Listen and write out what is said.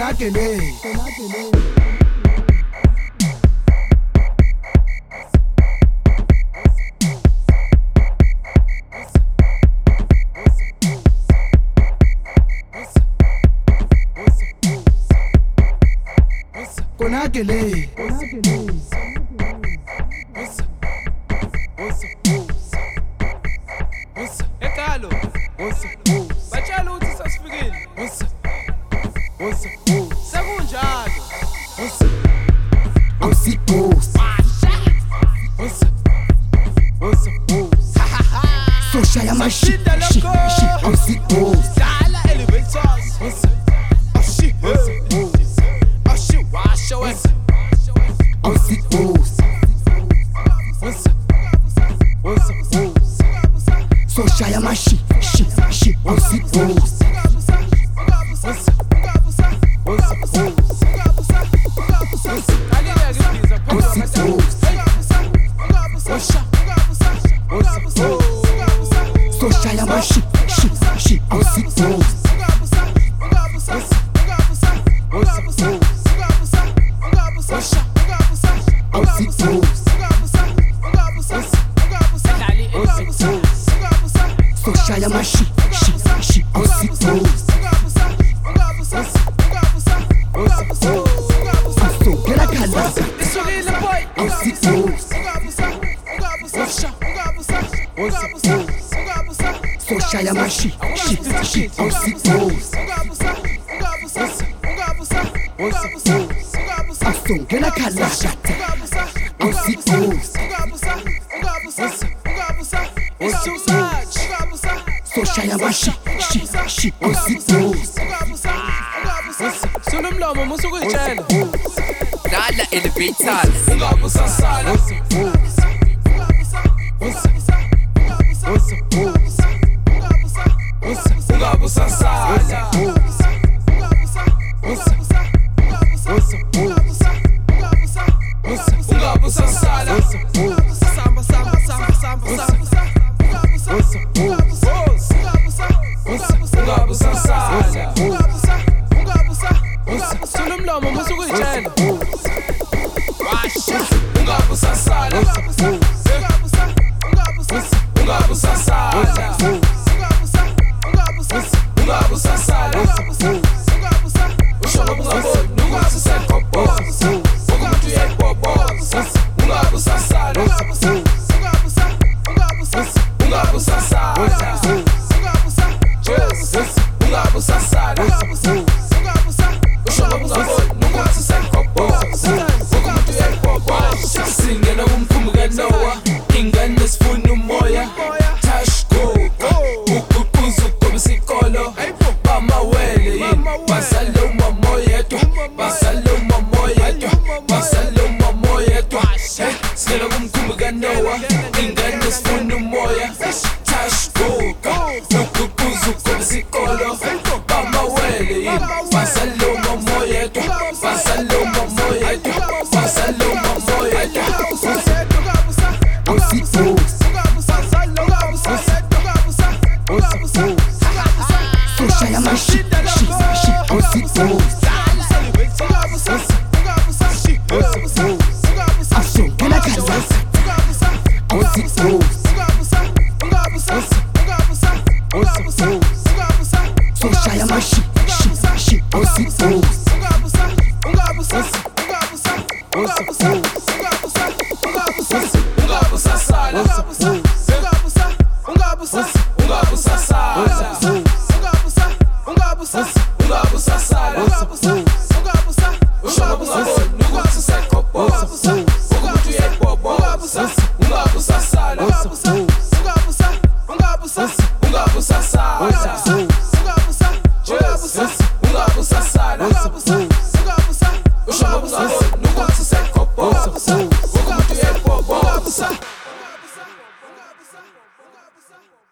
konakele konakele ekalo batshela ukuthi sasifikile sekunjalo awusipost soshaya amashi awusipost dala elevators washo wena awusipost soshaya amashi awusipost soshaya amashi awusipost soshaya amashi awusipost asongela khalaza isukile boy awusipost soshaya amashi awusipost asongela khalaza awusipost soshaya amashi awusipost sunomlomo musukuyitshela Dala elevators ungabe usasala ungabe usasala ungabe usasala samba ungabe usasala sunomlomo musukuyitshela washa ungabe usasala ungabe usasala ungabe usasala usho ngobungaboni ukuthi usekhophoza ukuthi uyayibhoboza ungabe usasala ungabe usasala Jesus ungabe usasala usho ngobungaboni ukuthi usekhophoza ukuthi uyayibhoboza singena kumkhumbu kaNoah ingane sifuna umoya tashko ukuquza ukugobisa ikolo bamawele yini basale umamoyedwa basale umamoyedwa basale umamoyedwa singena kumkhumbu kaNoah ingane sifuna umoya tashko ukuquza ukugobisa ikolo bamawele yini basale umamoyedwa basale umamoyedwa basale umamoyedwa awusipost soshaya amashi awusipost asongela khalaza awusipost soshaya amashi awusipost ungabe usasala ungabe usasala ungabe usasala usho ngobungaboni ukuthi usekhophoza ukuthi uyayibhoboza ungabe usasala ungabe usasala Jesus ungabe usasala usho ngobungaboni ukuthi usekhophoza ukuthi uyayibhoboza